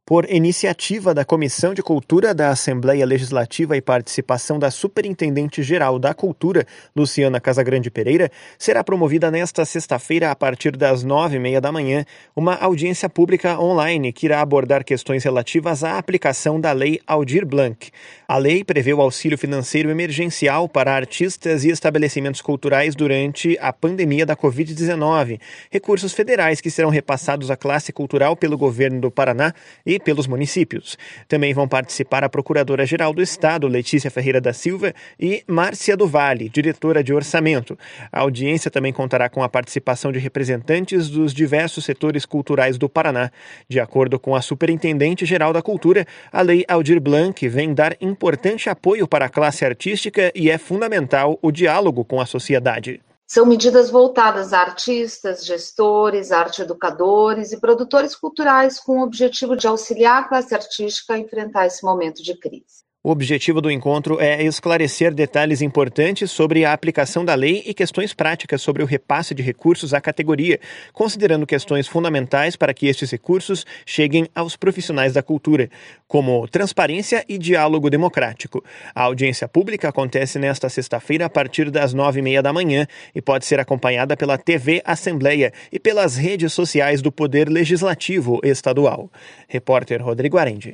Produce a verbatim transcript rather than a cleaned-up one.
Por iniciativa da Comissão de Cultura da Assembleia Legislativa e participação da Superintendente-Geral da Cultura, Luciana Casagrande Pereira, será promovida nesta sexta-feira, a partir das nove e meia da manhã, uma audiência pública online que irá abordar questões relativas à aplicação da Lei Aldir Blanc. A lei prevê o auxílio financeiro emergencial para artistas e estabelecimentos culturais durante a pandemia da covid dezenove, recursos federais que serão repassados à classe cultural pelo governo do Paraná e pelos municípios. Também vão participar a Procuradora-Geral do Estado, Letícia Ferreira da Silva, e Márcia do Vale, diretora de Orçamento. A audiência também contará com a participação de representantes dos diversos setores culturais do Paraná. De acordo com a Superintendente-Geral da Cultura, a Lei Aldir Blanc vem dar importante apoio para a classe artística e é fundamental o diálogo com a sociedade. São medidas voltadas a artistas, gestores, arte-educadores e produtores culturais com o objetivo de auxiliar a classe artística a enfrentar esse momento de crise. O objetivo do encontro é esclarecer detalhes importantes sobre a aplicação da lei e questões práticas sobre o repasse de recursos à categoria, considerando questões fundamentais para que estes recursos cheguem aos profissionais da cultura, como transparência e diálogo democrático. A audiência pública acontece nesta sexta-feira a partir das nove e meia da manhã e pode ser acompanhada pela T V Assembleia e pelas redes sociais do Poder Legislativo Estadual. Repórter Rodrigo Arendi.